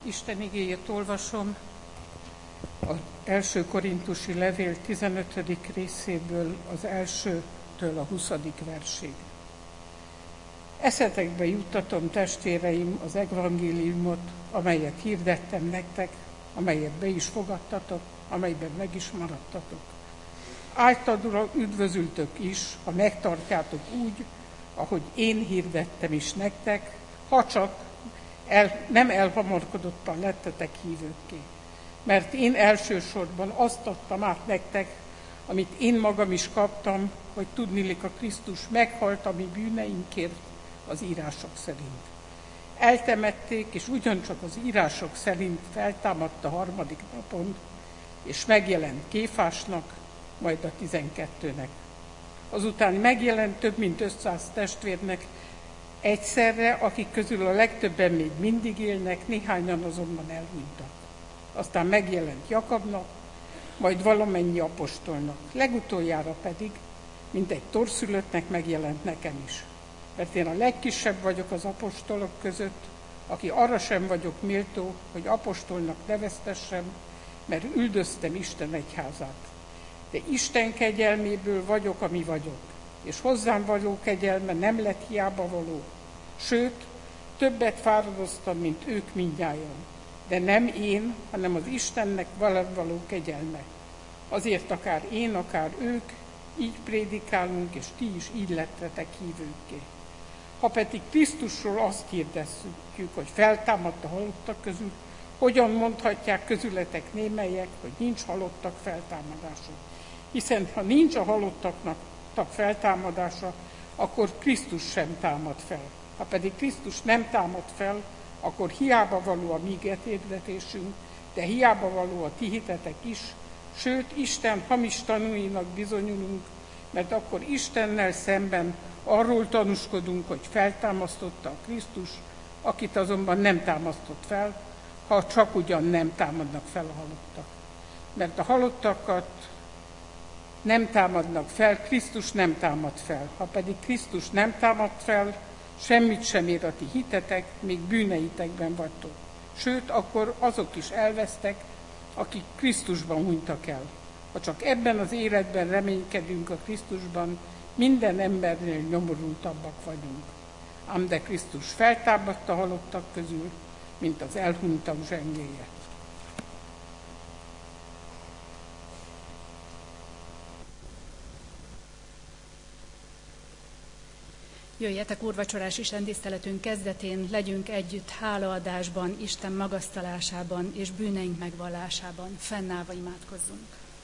Isten igéjét olvasom az első korintusi levél 15. részéből az 1-től a 20. versig. Eszetekbe juttatom, testvéreim, az evangéliumot, amelyet hirdettem nektek, amelyet be is fogadtatok, amelyben meg is maradtatok. Általában üdvözültök is, ha megtartjátok úgy, ahogy én hirdettem is nektek, ha csak nem elhamarkodottan lettetek hívőkké. Mert én elsősorban azt adtam át nektek, amit én magam is kaptam, hogy tudniillik a Krisztus meghalt a mi bűneinkért az írások szerint. Eltemették, és ugyancsak az írások szerint feltámadt a 3. napon, és megjelent Kéfásnak, majd a 12-nek. Azután megjelent több mint 500 testvérnek egyszerre, akik közül a legtöbben még mindig élnek, néhányan azonban elhunytak. Aztán megjelent Jakabnak, majd valamennyi apostolnak. Legutoljára pedig, mint egy torszülöttnek megjelent nekem is. Mert én a legkisebb vagyok az apostolok között, aki arra sem vagyok méltó, hogy apostolnak neveztessem, mert üldöztem Isten egyházát. De Isten kegyelméből vagyok, ami vagyok, és hozzám való kegyelme nem lett hiába való. Sőt, többet fáradoztam, mint ők mindnyájan. De nem én, hanem az Istennek velem való kegyelme. Azért akár én, akár ők, így prédikálunk, és ti is így lettetek hívőkké. Ha pedig Krisztusról azt hirdesszük, hogy feltámadt a halottak közül, hogyan mondhatják közületek némelyek, hogy nincs halottak feltámadása? Hiszen ha nincs a halottaknak feltámadása, akkor Krisztus sem támad fel. Ha pedig Krisztus nem támad fel, akkor hiába való a mi hirdetésünk, de hiába való a ti hitetek is, sőt, Isten hamis tanúinak bizonyulunk, mert akkor Istennel szemben arról tanúskodunk, hogy feltámasztotta a Krisztus, akit azonban nem támasztott fel, ha csak ugyan nem támadnak fel a halottak. Mert a halottakat nem támadnak fel, Krisztus nem támad fel. Ha pedig Krisztus nem támad fel, semmit sem ér a ti hitetek, még bűneitekben vagytok. Sőt, akkor azok is elvesztek, akik Krisztusban hunytak el. Ha csak ebben az életben reménykedünk a Krisztusban, minden embernél nyomorultabbak vagyunk. Ám de Krisztus feltámadt a halottak közül, mint az elhunytak zsengéje. Jöjjetek úrvacsorás istentiszteletünk kezdetén, legyünk együtt hálaadásban, Isten magasztalásában és bűneink megvallásában. Fennállva imádkozzunk.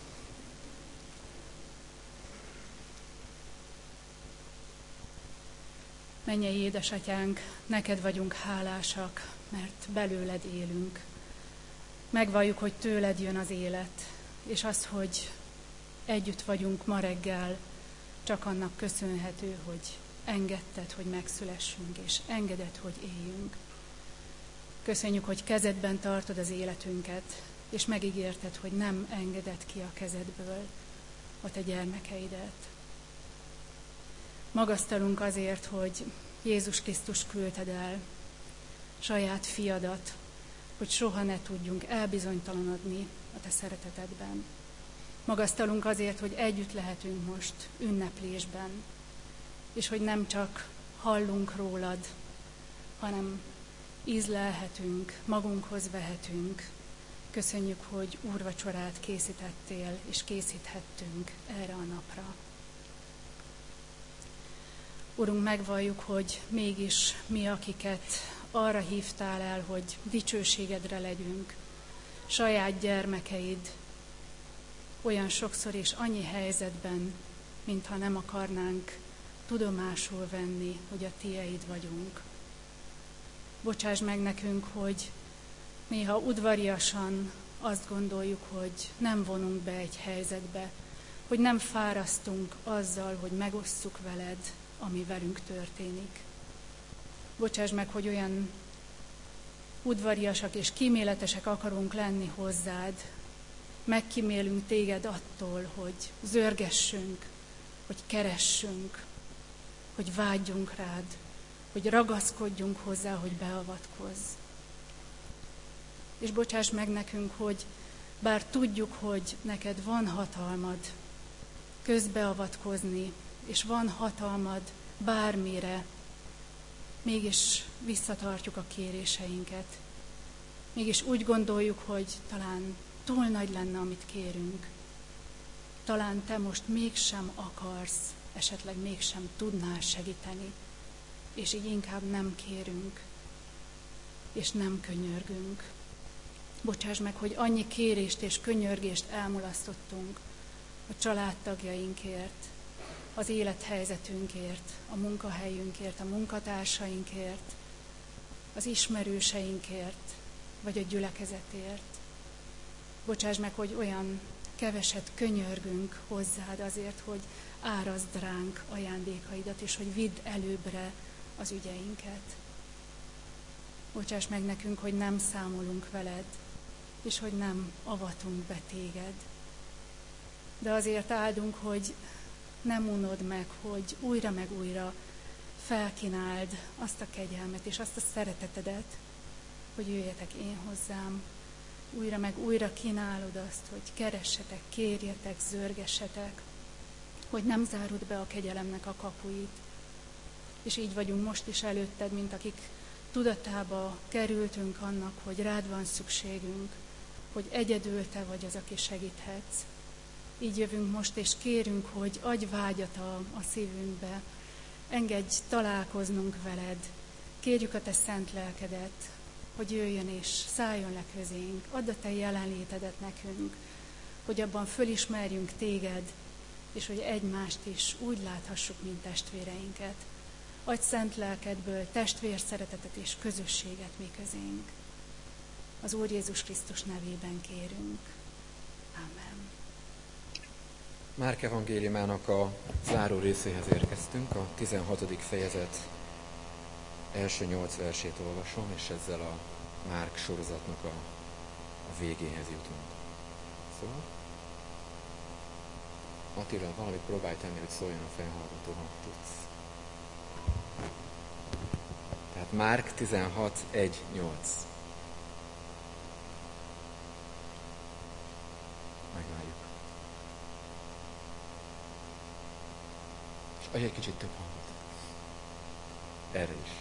Mennyei édesatyánk, neked vagyunk hálásak, mert belőled élünk. Megvalljuk, hogy tőled jön az élet, és az, hogy együtt vagyunk ma reggel, csak annak köszönhető, hogy engedted, hogy megszülessünk, és engeded, hogy éljünk. Köszönjük, hogy kezedben tartod az életünket, és megígérted, hogy nem engeded ki a kezedből a te gyermekeidet. Magasztalunk azért, hogy Jézus Krisztus küldted el saját fiadat, hogy soha ne tudjunk elbizonytalanodni a te szeretetedben. Magasztalunk azért, hogy együtt lehetünk most ünneplésben, és hogy nem csak hallunk rólad, hanem ízlelhetünk, magunkhoz vehetünk. Köszönjük, hogy úrvacsorát készítettél, és készíthettünk erre a napra. Urunk, megvalljuk, hogy mégis mi, akiket arra hívtál el, hogy dicsőségedre legyünk, saját gyermekeid olyan sokszor és annyi helyzetben, mintha nem akarnánk tudomásul venni, hogy a tieid vagyunk. Bocsáss meg nekünk, hogy néha udvariasan azt gondoljuk, hogy nem vonunk be egy helyzetbe, hogy nem fárasztunk azzal, hogy megosszuk veled, ami velünk történik. Bocsáss meg, hogy olyan udvariasak és kíméletesek akarunk lenni hozzád, megkímélünk téged attól, hogy zörgessünk, hogy keressünk, hogy vágyjunk rád, hogy ragaszkodjunk hozzá, hogy beavatkozz. És bocsáss meg nekünk, hogy bár tudjuk, hogy neked van hatalmad közbeavatkozni, és van hatalmad bármire, mégis visszatartjuk a kéréseinket. Mégis úgy gondoljuk, hogy talán túl nagy lenne, amit kérünk. Talán te most mégsem akarsz, esetleg mégsem tudnál segíteni, és így inkább nem kérünk, és nem könyörgünk. Bocsáss meg, hogy annyi kérést és könyörgést elmulasztottunk a családtagjainkért, az élethelyzetünkért, a munkahelyünkért, a munkatársainkért, az ismerőseinkért, vagy a gyülekezetért. Bocsáss meg, hogy olyan keveset könyörgünk hozzád azért, hogy árazd ránk ajándékaidat, és hogy vidd előbbre az ügyeinket. Bocsáss meg nekünk, hogy nem számolunk veled, és hogy nem avatunk be téged. De azért áldunk, hogy nem unod meg, hogy újra meg újra felkínáld azt a kegyelmet és azt a szeretetedet, hogy jöjjetek én hozzám. Újra meg újra kínálod azt, hogy keressetek, kérjetek, zörgessetek, hogy nem zárod be a kegyelemnek a kapuit. És így vagyunk most is előtted, mint akik tudatába kerültünk annak, hogy rád van szükségünk, hogy egyedül te vagy az, aki segíthetsz. Így jövünk most, és kérünk, hogy adj vágyat a szívünkbe, engedj találkoznunk veled, kérjük a te szent lelkedet, hogy jöjjön és szálljon le közénk, add a te jelenlétedet nekünk, hogy abban fölismerjünk téged, és hogy egymást is úgy láthassuk, mint testvéreinket. Adj szent lelkedből testvérszeretetet és közösséget mi közénk. Az Úr Jézus Krisztus nevében kérünk. Amen. Márk evangéliumának a záró részéhez érkeztünk, a 16. fejezet első 8 versét olvasom, és ezzel a Márk sorozatnak a végéhez jutunk. Szóval? Attila, valamit próbálj tenni, hogy szóljon a felhallgató, ha tudsz. Tehát Márk 16, 1, 8. Megvárjuk. És adj egy kicsit több hangot. Erre is.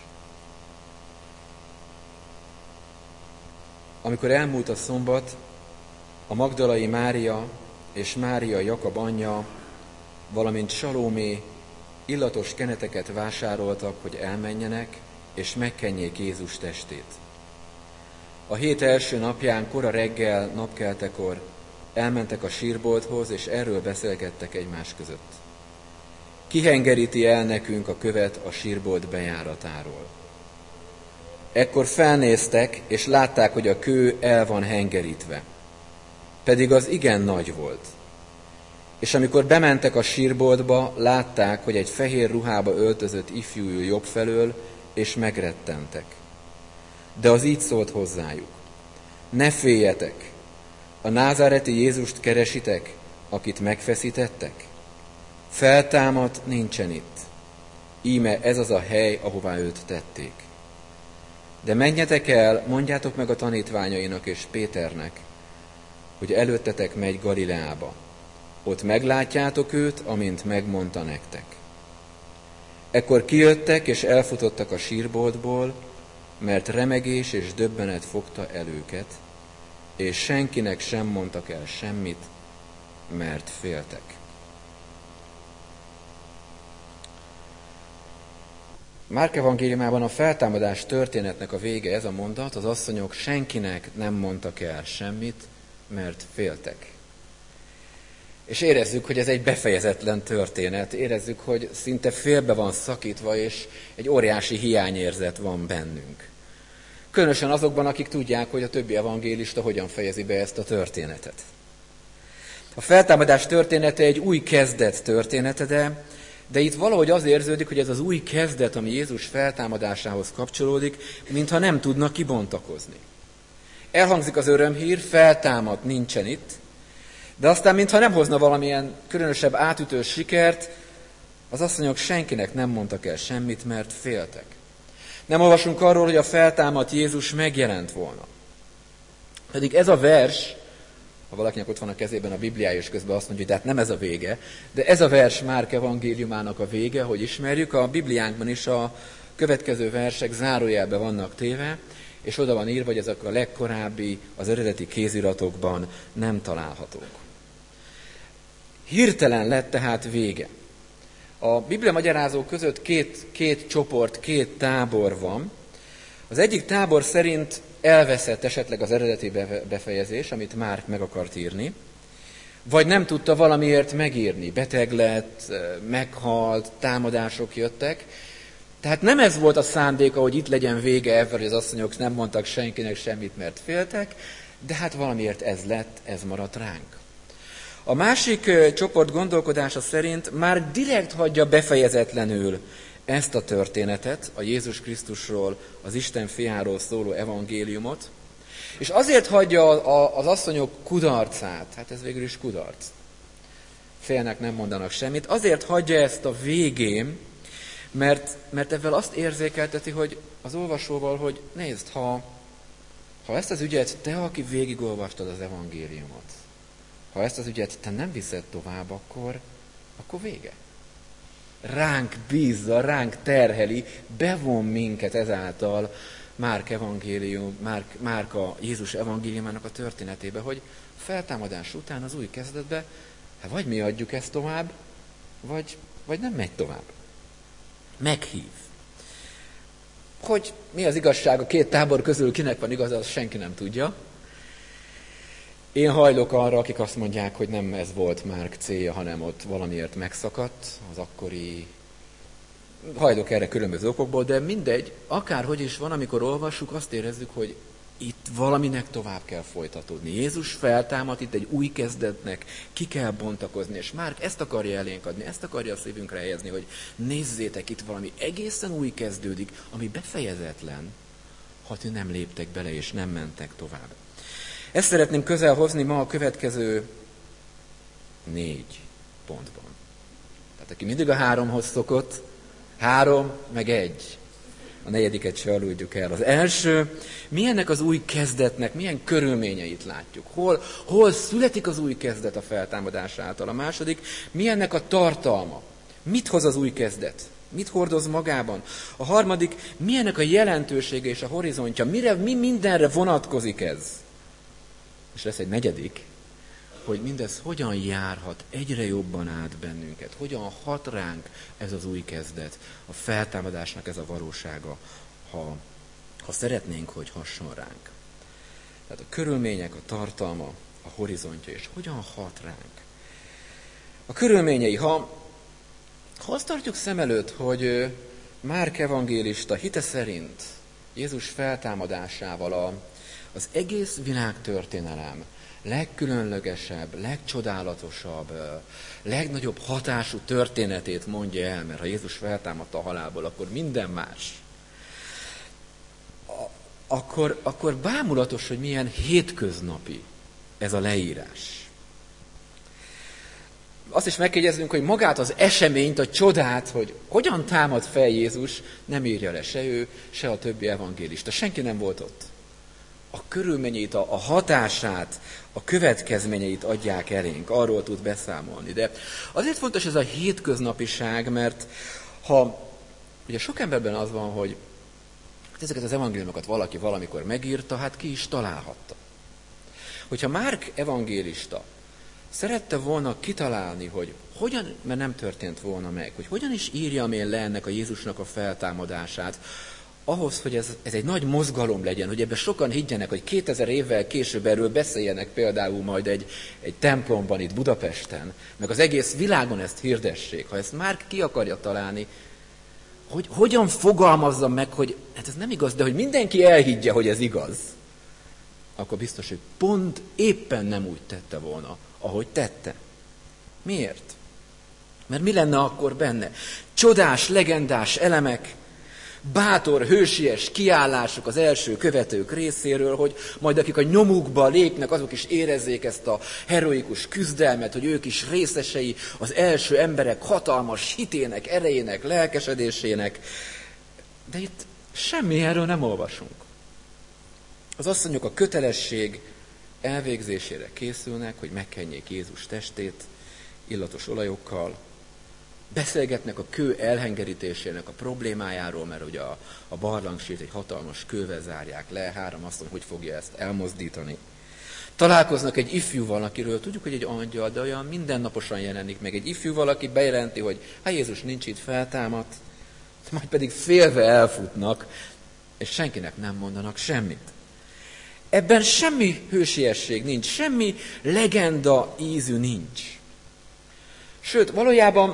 Amikor elmúlt a szombat, a magdalai Mária és Mária Jakab anyja, valamint Salómé illatos keneteket vásároltak, hogy elmenjenek és megkenjék Jézus testét. A hét első napján kora reggel, napkeltekor elmentek a sírbolthoz, és erről beszélgettek egymás között. Ki hengeríti el nekünk a követ a sírbolt bejáratáról? Ekkor felnéztek, és látták, hogy a kő el van hengerítve. Pedig az igen nagy volt. És amikor bementek a sírboltba, látták, hogy egy fehér ruhába öltözött ifjú ül jobb felől, és megrettentek. De az így szólt hozzájuk: ne féljetek, a názáreti Jézust keresitek, akit megfeszítettek? Feltámadt, nincsen itt. Íme ez az a hely, ahová őt tették. De menjetek el, mondjátok meg a tanítványainak és Péternek, hogy előttetek megy Galileába. Ott meglátjátok őt, amint megmondta nektek. Ekkor kijöttek és elfutottak a sírboltból, mert remegés és döbbenet fogta el őket, és senkinek sem mondtak el semmit, mert féltek. Márk evangéliumában a feltámadás történetnek a vége, ez a mondat, az asszonyok senkinek nem mondtak el semmit, mert féltek. És érezzük, hogy ez egy befejezetlen történet, érezzük, hogy szinte félbe van szakítva, és egy óriási hiányérzet van bennünk. Különösen azokban, akik tudják, hogy a többi evangélista hogyan fejezi be ezt a történetet. A feltámadás története egy új kezdet története, de itt valahogy az érződik, hogy ez az új kezdet, ami Jézus feltámadásához kapcsolódik, mintha nem tudna kibontakozni. Elhangzik az örömhír, feltámad, nincsen itt, de aztán mintha nem hozna valamilyen különösebb átütő sikert, az asszonyok senkinek nem mondtak el semmit, mert féltek. Nem olvasunk arról, hogy a feltámadt Jézus megjelent volna. Pedig ez a vers, ha valakinek ott van a kezében a Bibliája, és közben azt mondja, hogy hát nem ez a vége, de ez a vers Márk evangéliumának a vége, hogy ismerjük, a Bibliánkban is a következő versek zárójelbe vannak téve, és oda van írva, hogy ezek a legkorábbi, az eredeti kéziratokban nem találhatók. Hirtelen lett tehát vége. A Biblia magyarázók között két csoport, két tábor van. Az egyik tábor szerint elveszett esetleg az eredeti befejezés, amit Márk meg akart írni, vagy nem tudta valamiért megírni. Beteg lett, meghalt, támadások jöttek. Tehát nem ez volt a szándéka, hogy itt legyen vége ebben, hogy az asszonyok nem mondtak senkinek semmit, mert féltek, de hát valamiért ez lett, ez maradt ránk. A másik csoport gondolkodása szerint már direkt hagyja befejezetlenül ezt a történetet, a Jézus Krisztusról, az Isten fiáról szóló evangéliumot, és azért hagyja az asszonyok kudarcát, hát ez végül is kudarc, félnek, nem mondanak semmit, azért hagyja ezt a végén, mert ebben azt érzékelteti, hogy az olvasóval, hogy nézd, ha ezt az ügyet te, aki végigolvastad az evangéliumot, ha ezt az ügyet te nem viszed tovább, akkor vége. Ránk bízza, ránk terheli, bevon minket ezáltal Márk a Jézus evangéliumának a történetébe, hogy feltámadás után az új kezdetbe, hát vagy mi adjuk ezt tovább, vagy nem megy tovább. Meghív. Hogy mi az igazság a két tábor közül, kinek van igaza, azt senki nem tudja. Én hajlok arra, akik azt mondják, hogy nem ez volt Márk célja, hanem ott valamiért megszakadt az akkori... Hajlok erre különböző okokból, de mindegy, akárhogy is van, amikor olvassuk, azt érezzük, hogy itt valaminek tovább kell folytatódni. Jézus feltámad, itt egy új kezdetnek ki kell bontakozni, és Márk ezt akarja elénk adni, ezt akarja a szívünkre helyezni, hogy nézzétek, itt valami egészen új kezdődik, ami befejezetlen, ha ti nem léptek bele, és nem mentek tovább. Ezt szeretném közel hozni ma a következő 4 pontban. Tehát aki mindig a 3-hoz szokott, 3 meg 1. A 4. se aludjuk el. Az első, milyennek az új kezdetnek, milyen körülményeit látjuk. Hol születik az új kezdet a feltámadás által. A második, milyennek a tartalma. Mit hoz az új kezdet? Mit hordoz magában? A harmadik, milyennek a jelentősége és a horizontja. Mi mindenre vonatkozik ez? És lesz egy 4, hogy mindez hogyan járhat egyre jobban át bennünket, hogyan hat ránk ez az új kezdet, a feltámadásnak ez a valósága, ha szeretnénk, hogy hasson ránk. Tehát a körülmények, a tartalma, a horizontja, és hogyan hat ránk. A körülményei, ha azt tartjuk szem előtt, hogy Márk evangélista hite szerint Jézus feltámadásával az egész világtörténelem legkülönlegesebb, legcsodálatosabb, legnagyobb hatású történetét mondja el, mert ha Jézus feltámadta a halálból, akkor minden más. Akkor bámulatos, hogy milyen hétköznapi ez a leírás. Azt is megkérdezzünk, hogy magát az eseményt, a csodát, hogy hogyan támad fel Jézus, nem írja le se ő, se a többi evangélista. Senki nem volt ott. A körülményeit, a hatását, a következményeit adják elénk, arról tud beszámolni. De azért fontos ez a hétköznapiság, mert ugye sok emberben az van, hogy ezeket az evangéliumokat valaki valamikor megírta, hát ki is találhatta. Hogyha Márk evangélista szerette volna kitalálni, hogy hogyan, mert nem történt volna meg, hogy hogyan is írja le ennek a Jézusnak a feltámadását, ahhoz, hogy ez egy nagy mozgalom legyen, hogy ebben sokan higgyenek, hogy 2000 évvel később erről beszéljenek például majd egy templomban itt Budapesten, meg az egész világon ezt hirdessék. Ha ezt Márk ki akarja találni, hogy hogyan fogalmazza meg, hogy hát ez nem igaz, de hogy mindenki elhiggye, hogy ez igaz, akkor biztos, hogy pont éppen nem úgy tette volna, ahogy tette. Miért? Mert mi lenne akkor benne? Csodás, legendás elemek, bátor, hősies kiállások az első követők részéről, hogy majd akik a nyomukba lépnek, azok is érezzék ezt a heroikus küzdelmet, hogy ők is részesei az első emberek hatalmas hitének, erejének, lelkesedésének. De itt semmi erről nem olvasunk. Az asszonyok a kötelesség elvégzésére készülnek, hogy megkenjék Jézus testét illatos olajokkal, beszélgetnek a kő elhengerítésének a problémájáról, mert ugye a barlangsírt egy hatalmas kővel zárják le, 3 asszony hogy fogja ezt elmozdítani. Találkoznak egy ifjúval, akiről tudjuk, hogy egy angyal, de olyan mindennaposan jelenik meg. Egy ifjúval, aki bejelenti, hogy Jézus nincs itt, feltámadt, majd pedig félve elfutnak, és senkinek nem mondanak semmit. Ebben semmi hősiesség nincs, semmi legenda ízű nincs. Sőt, valójában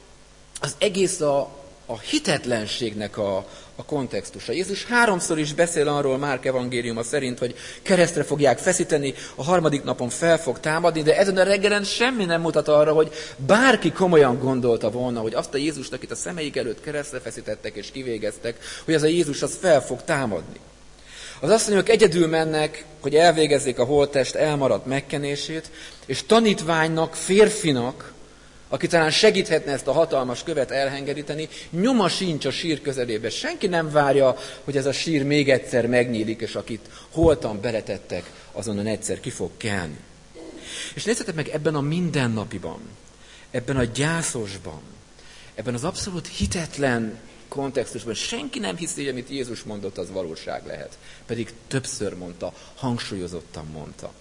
az egész a hitetlenségnek a kontextusa. Jézus 3-szor is beszél arról Márk evangéliuma szerint, hogy keresztre fogják feszíteni, a 3. napon fel fog támadni, de ezen a reggelen semmi nem mutat arra, hogy bárki komolyan gondolta volna, hogy azt a Jézust, akit a szemeik előtt keresztre feszítettek és kivégeztek, hogy az a Jézus az fel fog támadni. Az asszonyok egyedül mennek, hogy elvégezzék a holttest elmaradt megkenését, és tanítványnak, férfinak, aki talán segíthetne ezt a hatalmas követ elhengeríteni, nyoma sincs a sír közelébe. Senki nem várja, hogy ez a sír még egyszer megnyílik, és akit holtan beletettek, azonnan egyszer ki fog kelni. És nézzetek meg, ebben a mindennapiban, ebben a gyászosban, ebben az abszolút hitetlen kontextusban senki nem hiszi, hogy amit Jézus mondott, az valóság lehet. Pedig többször mondta, hangsúlyozottan mondta.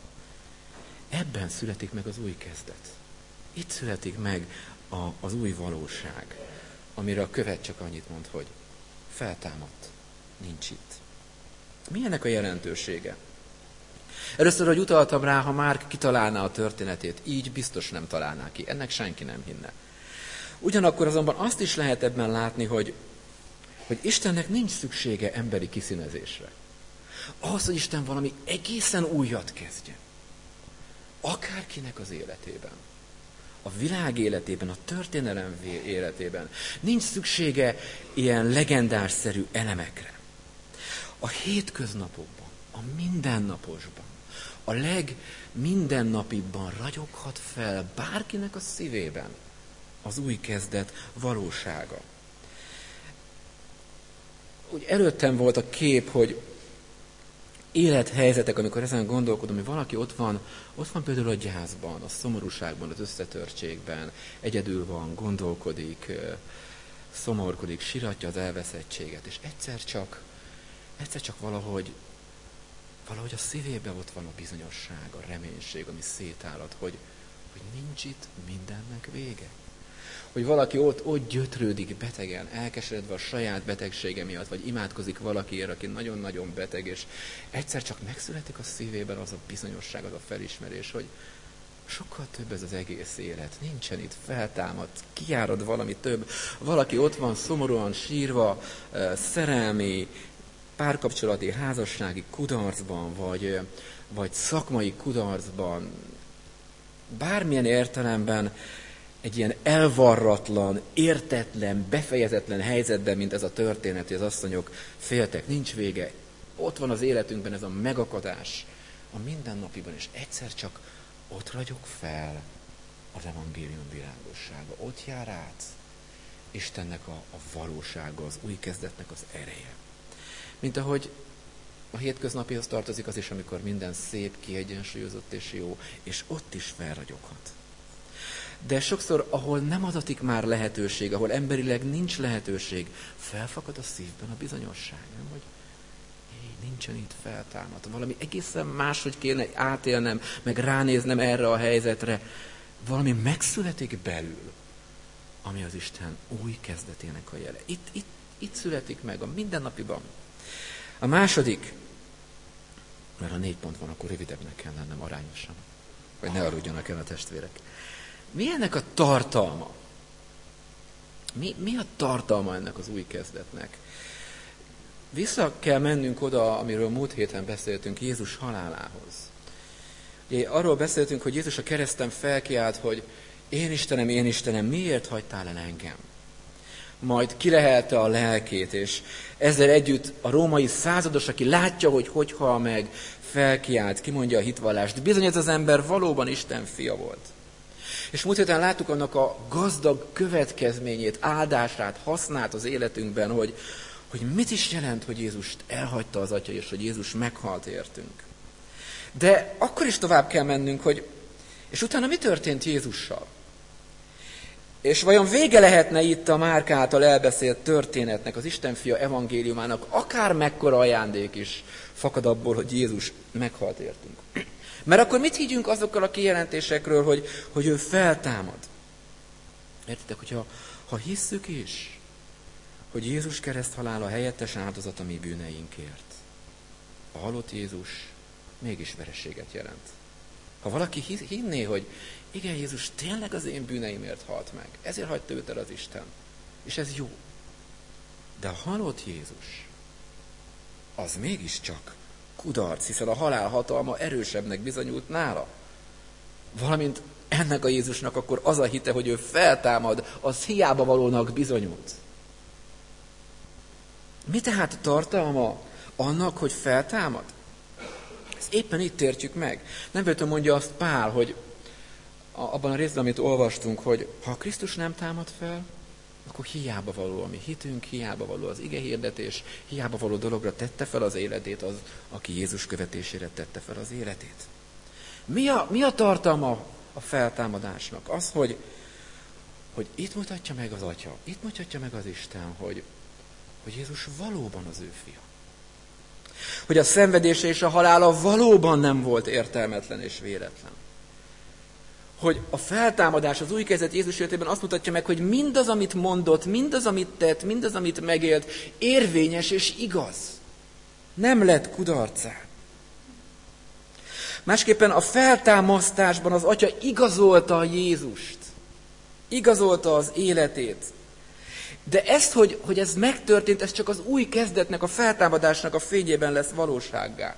Ebben születik meg az új kezdet. Itt születik meg az új valóság, amire a követ csak annyit mond, hogy feltámadt, nincs itt. Mi ennek a jelentősége? Először, hogy utaltam rá, ha Márk kitalálná a történetét, így biztos nem találná ki. Ennek senki nem hinne. Ugyanakkor azonban azt is lehet ebben látni, hogy Istennek nincs szüksége emberi kiszínezésre. Ahhoz, hogy Isten valami egészen újat kezdjen. Akárkinek az életében. A világ életében, a történelem életében nincs szüksége ilyen legendárszerű elemekre. A hétköznapokban, a mindennaposban, a legmindennapibban ragyoghat fel bárkinek a szívében az új kezdet valósága. Úgy előttem volt a kép, hogy élethelyzetek, amikor ezen gondolkodom, hogy valaki ott van például a gyászban, a szomorúságban, az összetörtségben, egyedül van, gondolkodik, szomorkodik, siratja az elveszettséget, és egyszer csak valahogy a szívében ott van a bizonyosság, a reménység, ami szétállat, hogy nincs itt mindennek vége. Hogy valaki ott gyötrődik betegen, elkeseredve a saját betegsége miatt, vagy imádkozik valakiért, aki nagyon-nagyon beteg, és egyszer csak megszületik a szívében az a bizonyosság, az a felismerés, hogy sokkal több ez az egész élet. Nincsen itt, feltámadt, kiárad valami több. Valaki ott van szomorúan sírva, szerelmi, párkapcsolati, házassági kudarcban, vagy szakmai kudarcban, bármilyen értelemben egy ilyen elvarratlan, értetlen, befejezetlen helyzetben, mint ez a történet, hogy az asszonyok féltek, nincs vége. Ott van az életünkben ez a megakadás a mindennapiban, és egyszer csak ott ragyog fel az evangélium világossága. Ott jár át Istennek a valósága, az új kezdetnek az ereje. Mint ahogy a hétköznapihoz tartozik az is, amikor minden szép, kiegyensúlyozott és jó, és ott is felragyoghat. De sokszor, ahol nem adatik már lehetőség, ahol emberileg nincs lehetőség, felfakad a szívben a bizonyosság, nem? Hogy nincsen itt feltámadt. Valami egészen máshogy kéne átélnem, meg ránéznem erre a helyzetre. Valami megszületik belül, ami az Isten új kezdetének a jele. Itt születik meg a mindennapiban. A második, mert ha 4 pont van, akkor rövidebbnek kell lennem arányosan. Vagy ne aludjanak el a testvérek. Mi ennek a tartalma? Mi a tartalma ennek az új kezdetnek? Vissza kell mennünk oda, amiről múlt héten beszéltünk, Jézus halálához. Ugye, arról beszéltünk, hogy Jézus a kereszten felkiált, hogy én Istenem, miért hagytál el engem? Majd kilehelte a lelkét, és ezzel együtt a római százados, aki látja, hogy hal meg, felkiált, kimondja a hitvallást. Bizony ez az ember valóban Isten fia volt. És múlt héten láttuk annak a gazdag következményét, áldását, hasznát az életünkben, hogy mit is jelent, hogy Jézust elhagyta az Atya, és hogy Jézus meghalt értünk. De akkor is tovább kell mennünk, hogy és utána mi történt Jézussal? És vajon vége lehetne itt a Márk által elbeszélt történetnek, az Isten fia evangéliumának, akár mekkora ajándék is fakad abból, hogy Jézus meghalt értünk. Mert akkor mit higgyünk azokkal a kijelentésekről, hogy ő feltámad? Értitek, hogyha hisszük is, hogy Jézus kereszthalála helyettes áldozat a mi bűneinkért, a halott Jézus mégis vereséget jelent. Ha valaki hinné, hogy igen, Jézus tényleg az én bűneimért halt meg, ezért hagyta őt el az Isten, és ez jó. De a halott Jézus, az mégiscsak kudarc, hiszen a halál hatalma erősebbnek bizonyult nála. Valamint ennek a Jézusnak akkor az a hite, hogy ő feltámad, az hiába valónak bizonyult. Mi tehát a tartalma annak, hogy feltámad? Ezt éppen itt értjük meg. Nem véletlenül mondja azt Pál, hogy abban a részben, amit olvastunk, hogy ha Krisztus nem támad fel, akkor hiába való a mi hitünk, hiába való az igehirdetés, hiába való dologra tette fel az életét az, aki Jézus követésére tette fel az életét. Mi a tartalma a feltámadásnak? Az, hogy itt mutatja meg az Atya, itt mutatja meg az Isten, hogy Jézus valóban az ő fia. Hogy a szenvedése és a halála valóban nem volt értelmetlen és véletlen. Hogy a feltámadás az új kezdet Jézus életében azt mutatja meg, hogy mindaz, amit mondott, mindaz, amit tett, mindaz, amit megélt, érvényes és igaz. Nem lett kudarcá. Másképpen a feltámasztásban az Atya igazolta a Jézust. Igazolta az életét. De ezt, hogy ez megtörtént, ez csak az új kezdetnek, a feltámadásnak a fényében lesz valósággá.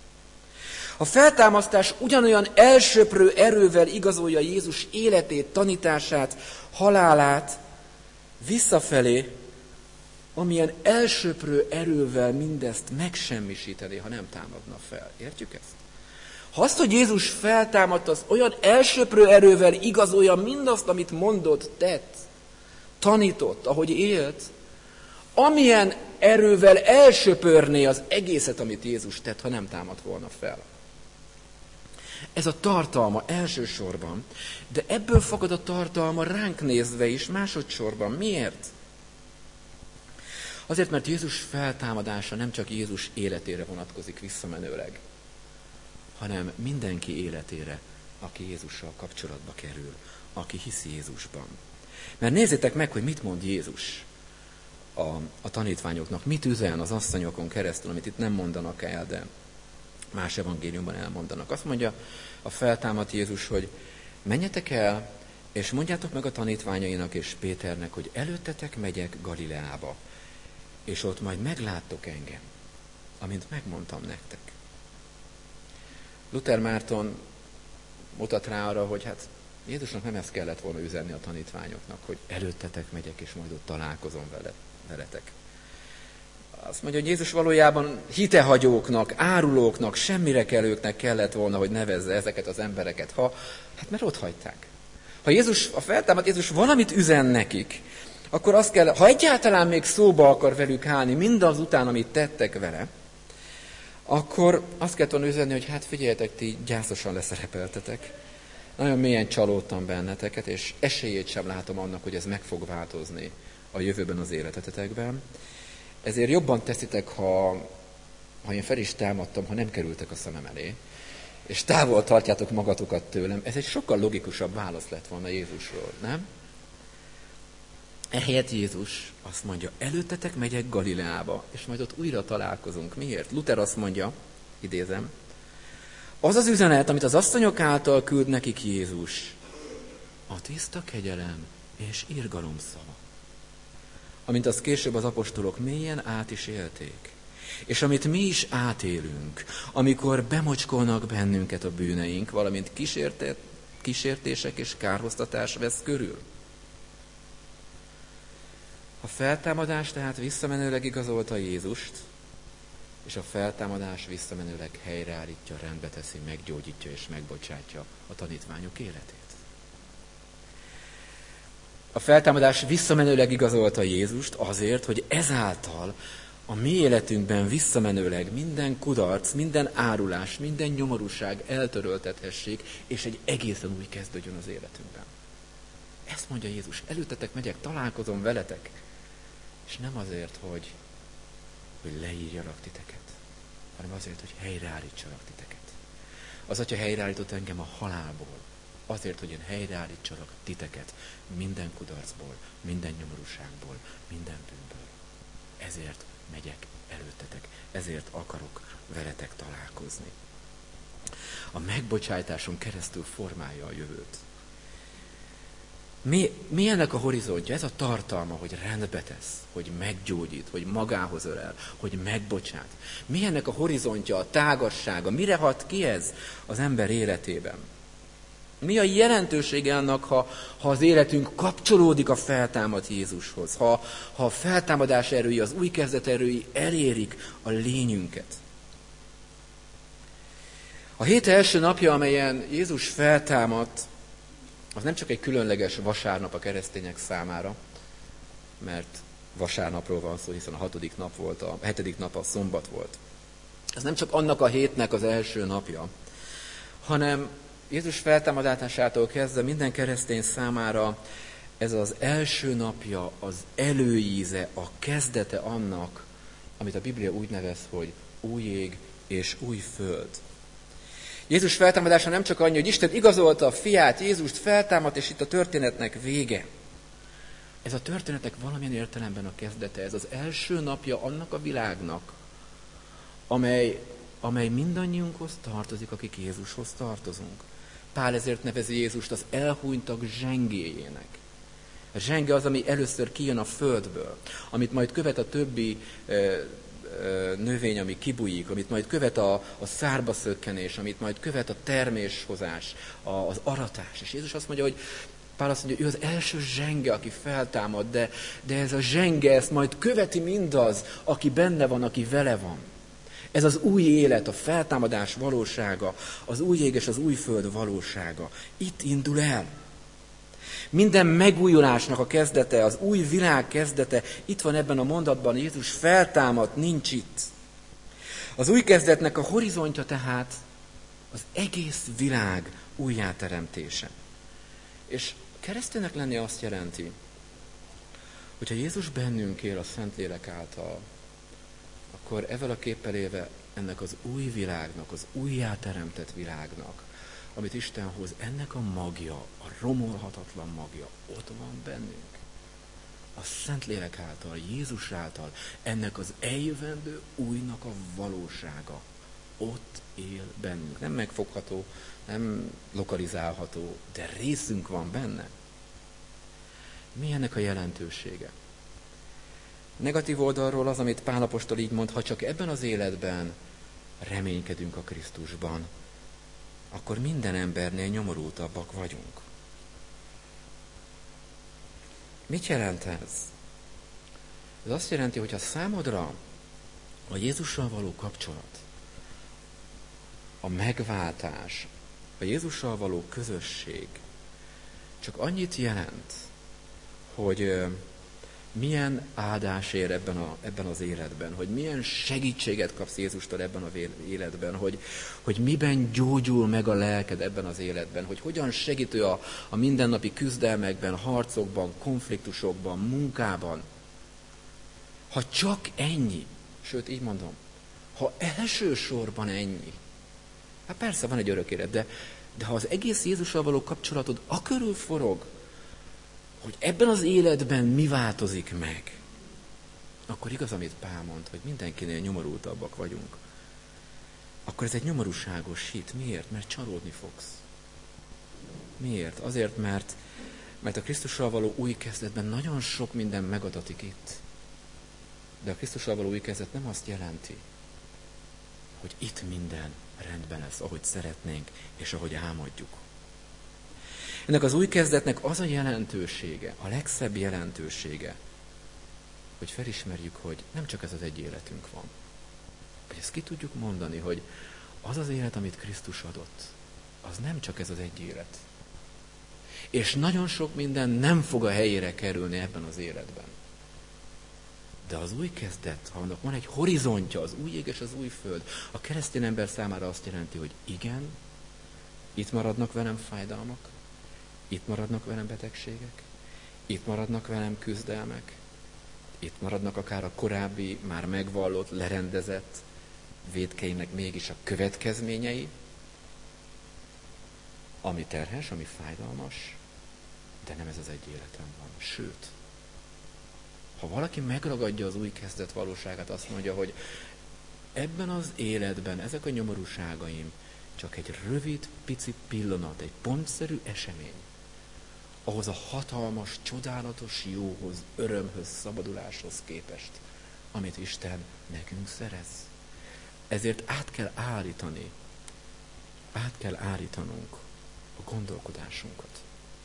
A feltámasztás ugyanolyan elsöprő erővel igazolja Jézus életét, tanítását, halálát visszafelé, amilyen elsöprő erővel mindezt megsemmisíteni, ha nem támadna fel. Értjük ezt? Ha azt, hogy Jézus feltámadt, az olyan elsöprő erővel igazolja mindazt, amit mondott, tett, tanított, ahogy élt, amilyen erővel elsöpörné az egészet, amit Jézus tett, ha nem támadt volna fel. Ez a tartalma elsősorban, de ebből fakad a tartalma ránk nézve is másodszorban. Miért? Azért, mert Jézus feltámadása nem csak Jézus életére vonatkozik visszamenőleg, hanem mindenki életére, aki Jézussal kapcsolatba kerül, aki hisz Jézusban. Mert nézzétek meg, hogy mit mond Jézus a tanítványoknak, mit üzen az asszonyokon keresztül, amit itt nem mondanak el, de más evangéliumban elmondanak. Azt mondja a feltámadt Jézus, hogy menjetek el, és mondjátok meg a tanítványainak és Péternek, hogy előttetek megyek Galileába, és ott majd megláttok engem, amint megmondtam nektek. Luther Márton mutat rá arra, hogy hát Jézusnak nem ezt kellett volna üzenni a tanítványoknak, hogy előttetek megyek, és majd ott találkozom veletek. Azt mondja, hogy Jézus valójában hitehagyóknak, árulóknak, semmire kelőknek kellett volna, hogy nevezze ezeket az embereket, hát mert ott hagyták. Ha a feltámadt Jézus valamit üzen nekik, akkor azt kell, ha egyáltalán még szóba akar velük állni, mindaz után, amit tettek vele, akkor azt kellett volna üzenni, hogy hát figyeljetek, ti gyászosan leszerepeltetek. Nagyon mélyen csalódtam benneteket, és esélyét sem látom annak, hogy ez meg fog változni a jövőben az életetekben. Ezért jobban teszitek, ha én fel is támadtam, ha nem kerültek a szemem elé, és távol tartjátok magatokat tőlem. Ez egy sokkal logikusabb válasz lett volna Jézusról, nem? Ehelyett Jézus azt mondja, előttetek megyek Galileába, és majd ott újra találkozunk. Miért? Luther azt mondja, idézem, az az üzenet, amit az asszonyok által küld nekik Jézus, a tiszta kegyelem és irgalom szava. Amint azt később az apostolok mélyen át is élték. És amit mi is átélünk, amikor bemocskolnak bennünket a bűneink, valamint kísértések és kárhoztatás vesz körül. A feltámadás tehát visszamenőleg igazolta Jézust, és a feltámadás visszamenőleg helyreállítja, rendbe teszi, meggyógyítja és megbocsátja a tanítványok életét. A feltámadás visszamenőleg igazolta Jézust azért, hogy ezáltal a mi életünkben visszamenőleg minden kudarc, minden árulás, minden nyomorúság eltöröltethessék, és egy egészen új kezdődjön az életünkben. Ezt mondja Jézus, előttetek megyek, találkozom veletek, és nem azért, hogy leírjalak titeket, hanem azért, hogy helyreállítsalak titeket. Az Atya helyreállított engem a halálból, azért, hogy én helyreállítsalak titeket minden kudarcból, minden nyomorúságból, minden bűnből. Ezért megyek előttetek, ezért akarok veletek találkozni. A megbocsájtáson keresztül formálja a jövőt. Mi ennek a horizontja? Ez a tartalma, hogy rendbe tesz, hogy meggyógyít, hogy magához ölel, hogy megbocsát. Mi ennek a horizontja, a tágassága? Mire hat ki ez az ember életében? Mi a jelentősége annak, ha az életünk kapcsolódik a feltámadt Jézushoz, ha a feltámadás erői, az új kezdet erői elérik a lényünket? A hét első napja, amelyen Jézus feltámadt, az nem csak egy különleges vasárnap a keresztények számára, mert vasárnapról van szó, hiszen a 6. nap volt, a 7. nap a szombat volt. Ez nem csak annak a hétnek az első napja, hanem Jézus feltámadásától kezdve minden keresztény számára ez az első napja, az előíze, a kezdete annak, amit a Biblia úgy nevez, hogy új ég és új föld. Jézus feltámadása nem csak annyi, hogy Isten igazolta a fiát, Jézust feltámadt, és itt a történetnek vége. Ez a történetek valamilyen értelemben a kezdete, ez az első napja annak a világnak, amely mindannyiunkhoz tartozik, akik Jézushoz tartozunk. Pál ezért nevezi Jézust az elhunytak zsengéjének. A zsenge az, ami először kijön a földből, amit majd követ a többi növény, ami kibújik, amit majd követ a szárba szökkenés, amit majd követ a terméshozás, az aratás. És Jézus azt mondja, hogy Pál azt mondja, hogy ő az első zsenge, aki feltámad, de ez a zsenge, ezt majd követi mindaz, aki benne van, aki vele van. Ez az új élet, a feltámadás valósága, az új ég és az új föld valósága. Itt indul el. Minden megújulásnak a kezdete, az új világ kezdete, itt van ebben a mondatban, Jézus feltámadt, nincs itt. Az új kezdetnek a horizontja tehát az egész világ újjáteremtése. És kereszténynek lenni azt jelenti, hogyha Jézus bennünk él a Szentlélek által, akkor ezzel a képpel élve ennek az új világnak, az újjáteremtett világnak, amit Isten hoz, ennek a magja, a romolhatatlan magja ott van bennünk. A Szentlélek által, Jézus által, ennek az eljövendő újnak a valósága ott él bennünk. Nem megfogható, nem lokalizálható, de részünk van benne. Mi ennek a jelentősége? Negatív oldalról az, amit Pál apostol így mond, ha csak ebben az életben reménykedünk a Krisztusban, akkor minden embernél nyomorultabbak vagyunk. Mit jelent ez? Ez azt jelenti, hogy ha számodra a Jézussal való kapcsolat, a megváltás, a Jézussal való közösség csak annyit jelent, hogy milyen áldás ér ebben az életben, hogy milyen segítséget kapsz Jézustól ebben az életben, hogy miben gyógyul meg a lelked ebben az életben, hogy hogyan segítő a mindennapi küzdelmekben, harcokban, konfliktusokban, munkában. Ha csak ennyi, sőt így mondom, ha elsősorban ennyi, hát persze van egy örök élet, de ha az egész Jézussal való kapcsolatod akörül forog, hogy ebben az életben mi változik meg, akkor igaz, amit Pál mond, hogy mindenkinél nyomorultabbak vagyunk. Akkor ez egy nyomorúságos hit. Miért? Mert csalódni fogsz. Miért? Azért, mert a Krisztussal való új kezdetben nagyon sok minden megadatik itt. De a Krisztussal való új kezdet nem azt jelenti, hogy itt minden rendben lesz, ahogy szeretnénk, és ahogy álmodjuk. Ennek az új kezdetnek az a jelentősége, a legszebb jelentősége, hogy felismerjük, hogy nem csak ez az egy életünk van. Hogy ezt ki tudjuk mondani, hogy az az élet, amit Krisztus adott, az nem csak ez az egy élet. És nagyon sok minden nem fog a helyére kerülni ebben az életben. De az új kezdet, ha annak van egy horizontja, az új ég és az új föld, a keresztény ember számára azt jelenti, hogy igen, itt maradnak velem fájdalmak, itt maradnak velem betegségek, itt maradnak velem küzdelmek, itt maradnak akár a korábbi, már megvallott, lerendezett vétkeimnek mégis a következményei, ami terhes, ami fájdalmas, de nem ez az egy életem van. Sőt, ha valaki megragadja az új kezdet valóságát, azt mondja, hogy ebben az életben ezek a nyomorúságaim csak egy rövid, pici pillanat, egy pontszerű esemény, ahhoz a hatalmas, csodálatos jóhoz, örömhöz, szabaduláshoz képest, amit Isten nekünk szerez. Ezért át kell állítanunk a gondolkodásunkat.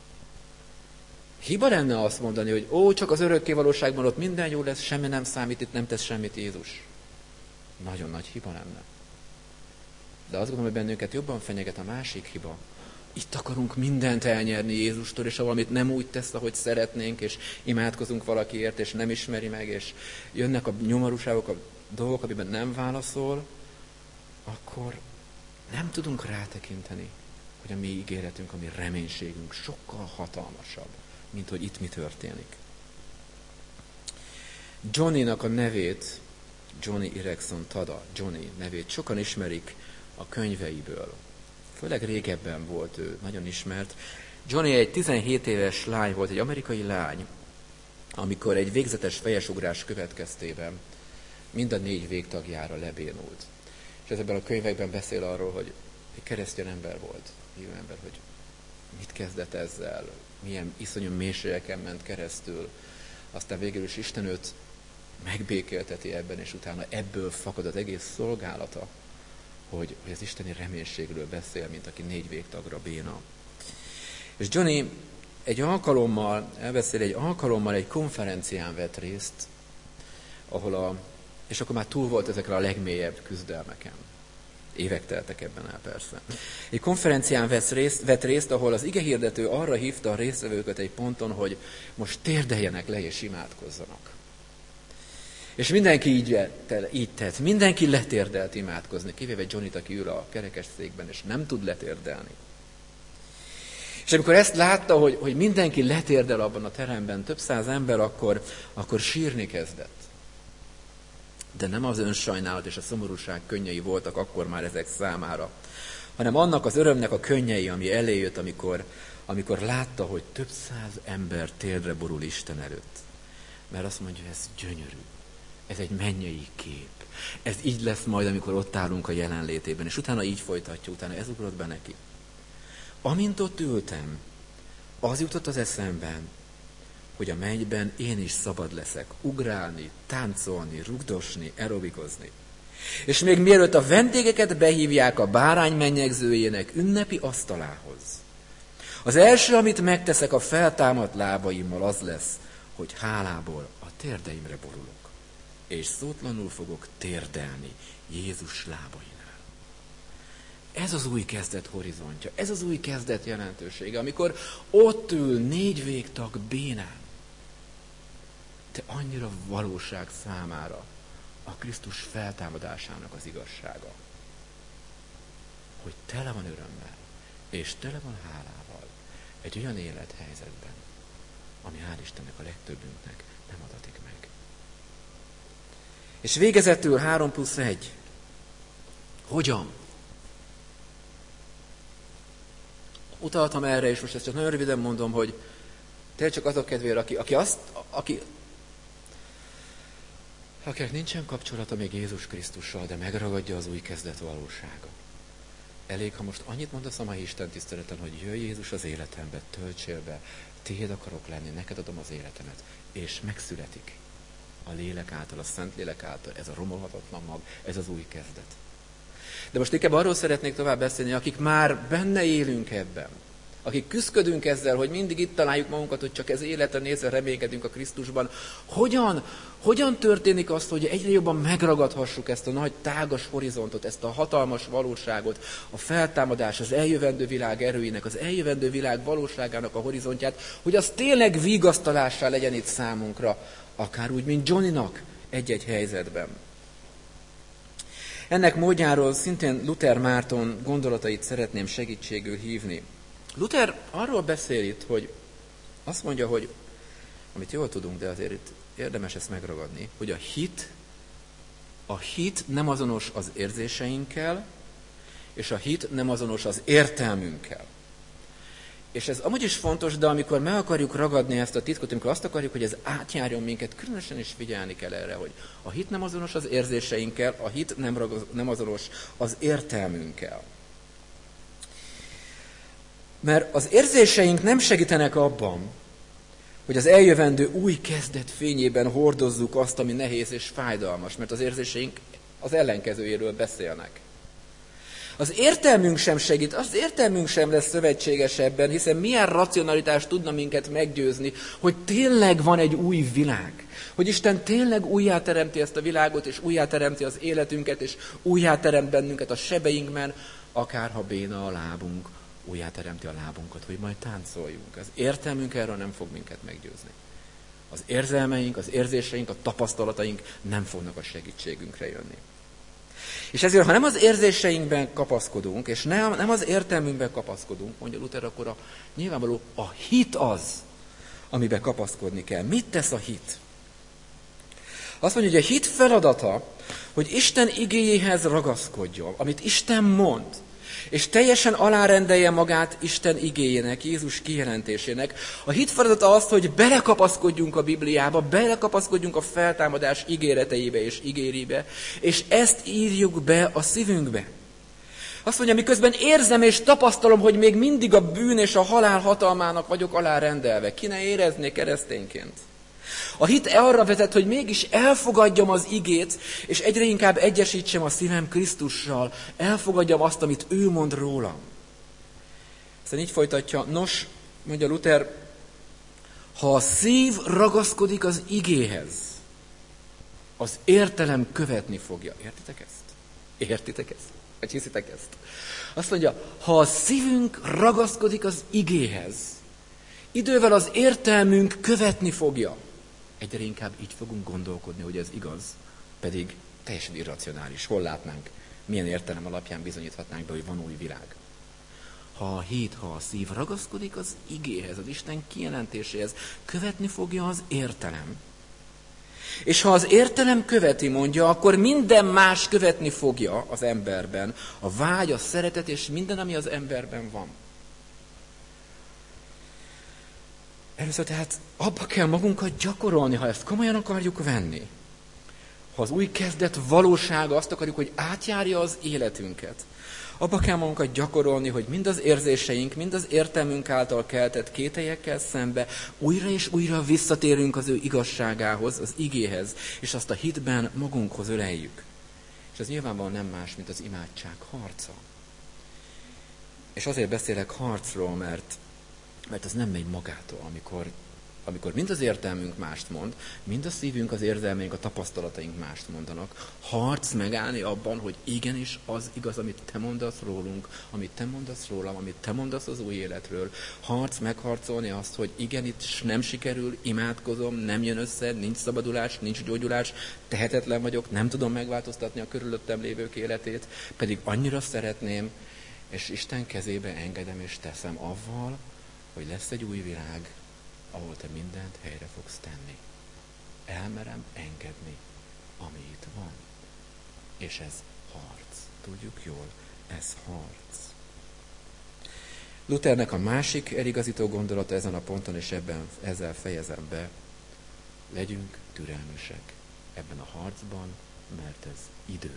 Hiba lenne azt mondani, hogy csak az örökké valóságban ott minden jó lesz, semmi nem számít, itt nem tesz semmit Jézus. Nagyon nagy hiba lenne. De azt gondolom, hogy bennünket jobban fenyeget a másik hiba. Itt akarunk mindent elnyerni Jézustól, és ha valamit nem úgy tesz, ahogy szeretnénk, és imádkozunk valakiért, és nem ismeri meg, és jönnek a nyomorúságok, a dolgok, amiben nem válaszol, akkor nem tudunk rátekinteni, hogy a mi ígéretünk, a mi reménységünk sokkal hatalmasabb, mint hogy itt mi történik. Johnnynak a nevét, Johnny Erickson Tada, Johnny nevét sokan ismerik a könyveiből. Főleg régebben volt ő nagyon ismert. Johnny egy 17 éves lány volt, egy amerikai lány, amikor egy végzetes fejesugrás következtében mind a 4 végtagjára lebénult. És ezekben a könyvekben beszél arról, hogy egy keresztény ember volt, hívő ember, hogy mit kezdett ezzel, milyen iszonyú mélységeken ment keresztül. Aztán végül is Isten őt megbékélteti ebben, és utána ebből fakad az egész szolgálata, hogy az isteni reménységről beszél, mint aki 4 végtagra béna. És Johnny egy alkalommal egy konferencián vett részt, és akkor már túl volt ezekre a legmélyebb küzdelmeken. Évek teltek ebben el persze. Egy konferencián vett részt, ahol az igehirdető arra hívta a résztvevőket egy ponton, hogy most térdeljenek le és imádkozzanak. És mindenki így tett, mindenki letérdelt imádkozni, kivéve Johnnyt, aki ül a kerekesszékben, és nem tud letérdelni. És amikor ezt látta, hogy mindenki letérdel abban a teremben, több száz ember, akkor sírni kezdett. De nem az önsajnálat és a szomorúság könnyei voltak akkor már ezek számára, hanem annak az örömnek a könnyei, ami eléjött, amikor látta, hogy több száz ember térdre borul Isten előtt. Mert azt mondja, ez gyönyörű. Ez egy mennyei kép. Ez így lesz majd, amikor ott állunk a jelenlétében. És utána így folytatja, utána ez ugrott be neki. Amint ott ültem, az jutott az eszemben, hogy a mennyben én is szabad leszek ugrálni, táncolni, rugdosni, aerobikozni. És még mielőtt a vendégeket behívják a bárány mennyegzőjének ünnepi asztalához, az első, amit megteszek a feltámadt lábaimmal, az lesz, hogy hálából a térdeimre borulok, és szótlanul fogok térdelni Jézus lábainál. Ez az új kezdet horizontja, ez az új kezdet jelentősége, amikor ott ül 4 végtag bénán, de annyira valóság számára a Krisztus feltámadásának az igazsága, hogy tele van örömmel, és tele van hálával egy olyan élethelyzetben, ami hál' Istennek a legtöbbünknek nem adatik meg. És végezetül 3+1. Hogyan? Utaltam erre, és most ezt csak nagyon röviden mondom, hogy tényleg csak azok kedvére, akinek nincsen kapcsolata még Jézus Krisztussal, de megragadja az új kezdet valósága. Elég, ha most annyit mondasz a mai Isten tiszteleten, hogy jöjj Jézus az életembe, töltsél be, tiéd akarok lenni, neked adom az életemet, és megszületik a lélek által, a szent lélek által, ez a romolhatatlan mag, ez az új kezdet. De most inkább arról szeretnék tovább beszélni, akik már benne élünk ebben, akik küszködünk ezzel, hogy mindig itt találjuk magunkat, hogy csak ez életre nézve reménykedünk a Krisztusban. Hogyan történik az, hogy egyre jobban megragadhassuk ezt a nagy tágas horizontot, ezt a hatalmas valóságot, a feltámadás, az eljövendő világ erőinek, az eljövendő világ valóságának a horizontját, hogy az tényleg vigasztalássá legyen itt számunkra, akár úgy, mint Johnnynak, egy-egy helyzetben. Ennek módjáról szintén Luther Márton gondolatait szeretném segítségül hívni. Luther arról beszél itt, hogy azt mondja, hogy, amit jól tudunk, de azért itt érdemes ezt megragadni, hogy a hit nem azonos az érzéseinkkel, és a hit nem azonos az értelmünkkel. És ez amúgy is fontos, de amikor meg akarjuk ragadni ezt a titkot, amikor azt akarjuk, hogy ez átjárjon minket, különösen is figyelni kell erre, hogy a hit nem azonos az érzéseinkkel, a hit nem azonos az értelmünkkel. Mert az érzéseink nem segítenek abban, hogy az eljövendő új kezdet fényében hordozzuk azt, ami nehéz és fájdalmas, mert az érzéseink az ellenkezőjéről beszélnek. Az értelmünk sem segít, az értelmünk sem lesz szövetséges ebben, hiszen milyen racionalitás tudna minket meggyőzni, hogy tényleg van egy új világ, hogy Isten tényleg újjáteremti ezt a világot, és újjáteremti az életünket, és újjáteremt bennünket a sebeinkben, akárha béna a lábunk, újjáteremti a lábunkat, hogy majd táncoljunk. Az értelmünk erről nem fog minket meggyőzni. Az érzelmeink, az érzéseink, a tapasztalataink nem fognak a segítségünkre jönni. És ezért, ha nem az érzéseinkben kapaszkodunk, és nem az értelmünkben kapaszkodunk, mondja Luther, akkor nyilvánvaló a hit az, amiben kapaszkodni kell. Mit tesz a hit? Azt mondja, hogy a hit feladata, hogy Isten igéjéhez ragaszkodjon, amit Isten mond, és teljesen alárendelje magát Isten igéjének, Jézus kijelentésének. A hit feladata az, hogy belekapaszkodjunk a Bibliába, belekapaszkodjunk a feltámadás ígéreteibe és ígérébe, és ezt írjuk be a szívünkbe. Azt mondja, miközben érzem és tapasztalom, hogy még mindig a bűn és a halál hatalmának vagyok alárendelve. Ki ne érezné keresztényként? A hit arra vezet, hogy mégis elfogadjam az igét, és egyre inkább egyesítsem a szívem Krisztussal, elfogadjam azt, amit ő mond rólam. Aztán így folytatja, nos, mondja Luther, ha a szív ragaszkodik az igéhez, az értelem követni fogja. Értitek ezt? Értitek ezt? Vagy hiszitek ezt? Azt mondja, ha a szívünk ragaszkodik az igéhez, idővel az értelmünk követni fogja. Egyre inkább így fogunk gondolkodni, hogy ez igaz, pedig teljesen irracionális. Hol látnánk, milyen értelem alapján bizonyíthatnánk be, hogy van új világ. Ha a hit, ha a szív ragaszkodik az igéhez, az Isten kijelentéséhez, követni fogja az értelem. És ha az értelem követi, mondja, akkor minden más követni fogja az emberben, a vágy, a szeretet és minden, ami az emberben van. Először tehát abba kell magunkat gyakorolni, ha ezt komolyan akarjuk venni. Ha az új kezdet valósága, azt akarjuk, hogy átjárja az életünket. Abba kell magunkat gyakorolni, hogy mind az érzéseink, mind az értelmünk által keltett kételyekkel szembe újra és újra visszatérünk az ő igazságához, az igéhez, és azt a hitben magunkhoz öleljük. És ez nyilvánvalóan nem más, mint az imádság harca. És azért beszélek harcról, mert az nem megy magától, amikor mind az értelmünk mást mond, mind a szívünk, az érzelmeink, a tapasztalataink mást mondanak. Harc megállni abban, hogy igenis az igaz, amit te mondasz rólunk, amit te mondasz rólam, amit te mondasz az új életről. Harc megharcolni azt, hogy igen, itt nem sikerül, imádkozom, nem jön össze, nincs szabadulás, nincs gyógyulás, tehetetlen vagyok, nem tudom megváltoztatni a körülöttem lévők életét, pedig annyira szeretném, és Isten kezébe engedem és teszem avval, hogy lesz egy új világ, ahol te mindent helyre fogsz tenni. Elmerem engedni, ami itt van. És ez harc. Tudjuk jól, ez harc. Luthernek a másik eligazító gondolata ezen a ponton, és ezzel fejezem be, legyünk türelmesek ebben a harcban, mert ez idő.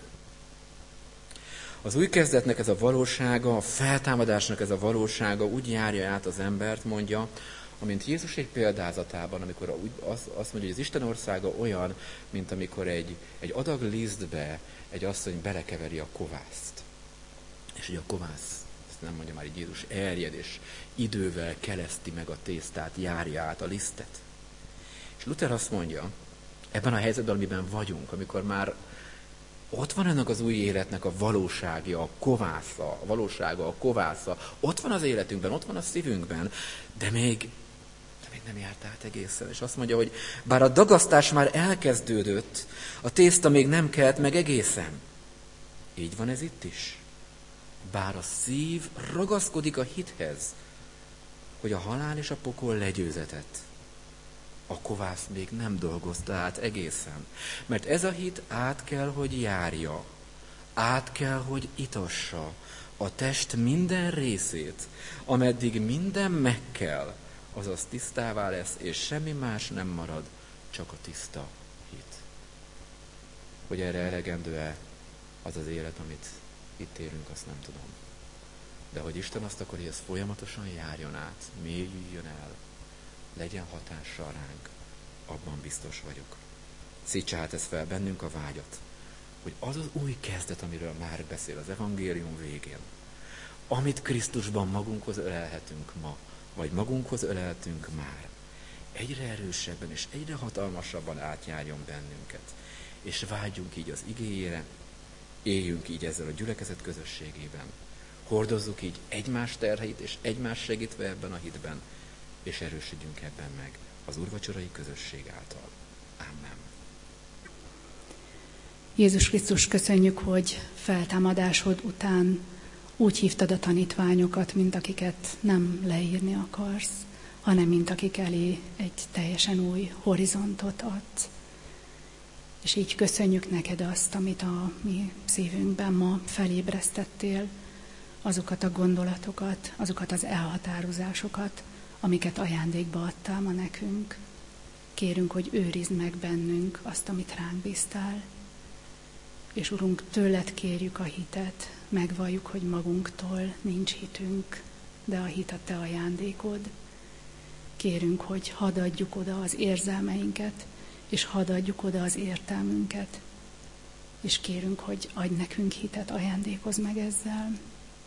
Az új kezdetnek ez a valósága, a feltámadásnak ez a valósága úgy járja át az embert, mondja, amint Jézus egy példázatában, amikor azt mondja, hogy az Isten országa olyan, mint amikor egy adag lisztbe egy asszony belekeveri a kovászt. És hogy a kovász, ezt nem mondja már így Jézus, eljed, és idővel keleszti meg a tésztát, járja át a lisztet. És Luther azt mondja, ebben a helyzetben, amiben vagyunk, amikor már ott van ennek az új életnek a valósága, a kovásza, ott van az életünkben, ott van a szívünkben, de még még nem járt át egészen. És azt mondja, hogy bár a dagasztás már elkezdődött, a tészta még nem kelt meg egészen. Így van ez itt is. Bár a szív ragaszkodik a hithez, hogy a halál és a pokol legyőzetett, a kovász még nem dolgozta át egészen. Mert ez a hit át kell, hogy járja, át kell, hogy itassa a test minden részét, ameddig minden megkel, azaz tisztává lesz, és semmi más nem marad, csak a tiszta hit. Hogy erre elegendő-e az az élet, amit itt élünk, azt nem tudom. De hogy Isten azt akar, hogy ez folyamatosan járjon át, mélyüljön el, legyen hatással ránk, abban biztos vagyok. Szítse hát ez fel bennünk a vágyat, hogy az az új kezdet, amiről már beszél az evangélium végén, amit Krisztusban magunkhoz ölelhetünk ma, vagy magunkhoz öleltünk már, egyre erősebben és egyre hatalmasabban átjárjon bennünket, és vágyjunk így az igéjére, éljünk így ezzel a gyülekezet közösségében, hordozzuk így egymás terheit, és egymás segítve ebben a hitben, és erősödjünk ebben meg az úrvacsorai közösség által. Amen. Jézus Krisztus, köszönjük, hogy feltámadásod után úgy hívtad a tanítványokat, mint akiket nem leírni akarsz, hanem mint akik elé egy teljesen új horizontot adsz. És így köszönjük neked azt, amit a mi szívünkben ma felébresztettél, azokat a gondolatokat, azokat az elhatározásokat, amiket ajándékba adtál ma nekünk. Kérünk, hogy őrizd meg bennünk azt, amit ránk bíztál. És Urunk, tőled kérjük a hitet, megvalljuk, hogy magunktól nincs hitünk, de a hit a te ajándékod. Kérünk, hogy hadd adjuk oda az érzelmeinket, és hadd adjuk oda az értelmünket. És kérünk, hogy adj nekünk hitet, ajándékozz meg ezzel.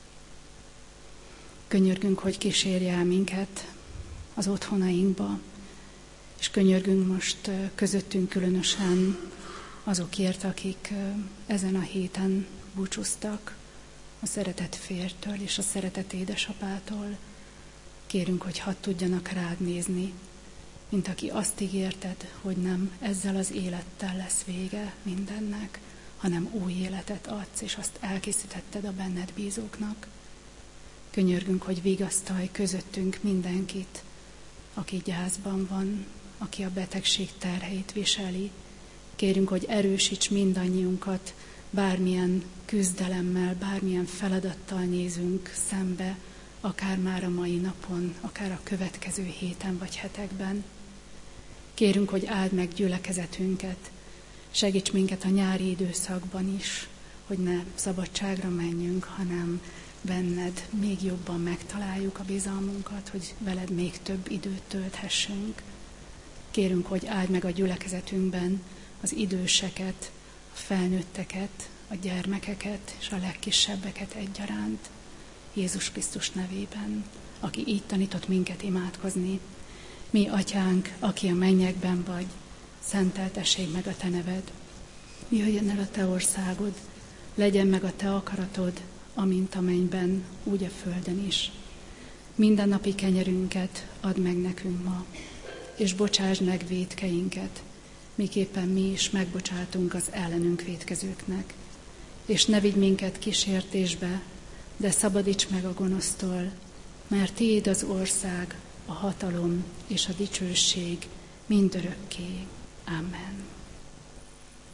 Könyörgünk, hogy kísérj el minket az otthonainkba, és könyörgünk most közöttünk különösen azokért, akik ezen a héten búcsúztak a szeretett férjtől és a szeretett édesapától. Kérünk, hogy hadd tudjanak rád nézni, mint aki azt ígérted, hogy nem ezzel az élettel lesz vége mindennek, hanem új életet adsz, és azt elkészítetted a benned bízóknak. Könyörgünk, hogy vigasztalj közöttünk mindenkit, aki gyászban van, aki a betegség terheit viseli. Kérünk, hogy erősíts mindannyiunkat, bármilyen küzdelemmel, bármilyen feladattal nézünk szembe, akár már a mai napon, akár a következő héten vagy hetekben. Kérünk, hogy áld meg gyülekezetünket, segíts minket a nyári időszakban is, hogy ne szabadságra menjünk, hanem benned még jobban megtaláljuk a bizalmunkat, hogy veled még több időt tölthessünk. Kérünk, hogy áld meg a gyülekezetünkben az időseket, a felnőtteket, a gyermekeket és a legkisebbeket egyaránt. Jézus Krisztus nevében, aki így tanított minket imádkozni. Mi, Atyánk, aki a mennyekben vagy, szenteltessék meg a te neved. Jöjjön el a te országod, legyen meg a te akaratod, amint a mennyben, úgy a földön is. Mindennapi kenyerünket add meg nekünk ma, és bocsásd meg vétkeinket, miképpen mi is megbocsátunk az ellenünk vétkezőknek. És ne vigy minket kísértésbe, de szabadíts meg a gonosztól, mert tiéd az ország, a hatalom és a dicsőség mindörökké. Amen.